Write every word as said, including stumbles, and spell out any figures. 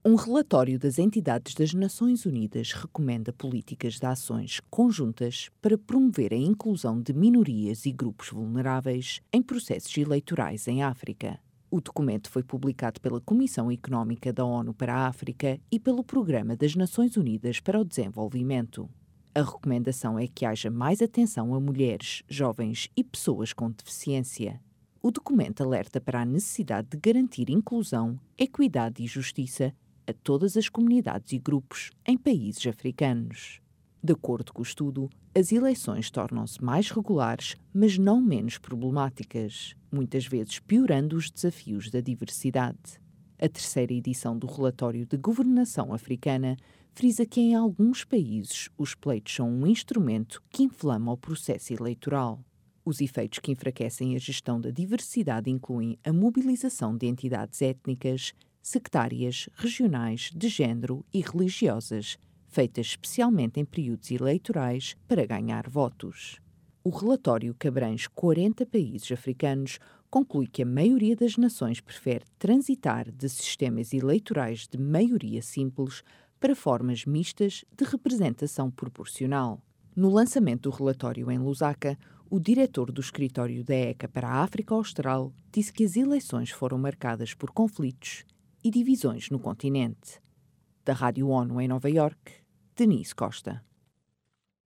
Um relatório das entidades das Nações Unidas recomenda políticas de ações conjuntas para promover a inclusão de minorias e grupos vulneráveis em processos eleitorais em África. O documento foi publicado pela Comissão Económica da ONU para a África e pelo Programa das Nações Unidas para o Desenvolvimento. A recomendação é que haja mais atenção a mulheres, jovens e pessoas com deficiência. O documento alerta para a necessidade de garantir inclusão, equidade e justiça a todas as comunidades e grupos em países africanos. De acordo com o estudo, as eleições tornam-se mais regulares, mas não menos problemáticas, muitas vezes piorando os desafios da diversidade. A terceira edição do relatório de governação africana frisa que em alguns países os pleitos são um instrumento que inflama o processo eleitoral. Os efeitos que enfraquecem a gestão da diversidade incluem a mobilização de entidades étnicas, sectárias, regionais, de género e religiosas, feitas especialmente em períodos eleitorais para ganhar votos. O relatório, que abrange quarenta países africanos, conclui que a maioria das nações prefere transitar de sistemas eleitorais de maioria simples para formas mistas de representação proporcional. No lançamento do relatório em Lusaka, o diretor do escritório da ECA para a África Austral disse que as eleições foram marcadas por conflitos e divisões no continente. Da Rádio ONU em Nova Iorque, Denise Costa.